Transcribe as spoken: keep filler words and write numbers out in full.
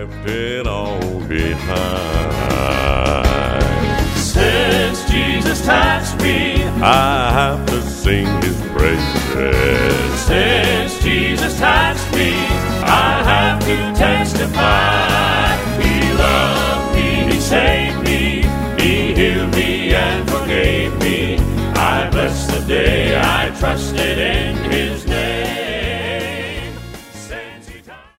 left it all behind. Since Jesus touched me, I have to sing his praises. since Jesus touched me, I have to testify. He loved me, he saved me, he healed me and forgave me. I bless the day I trusted in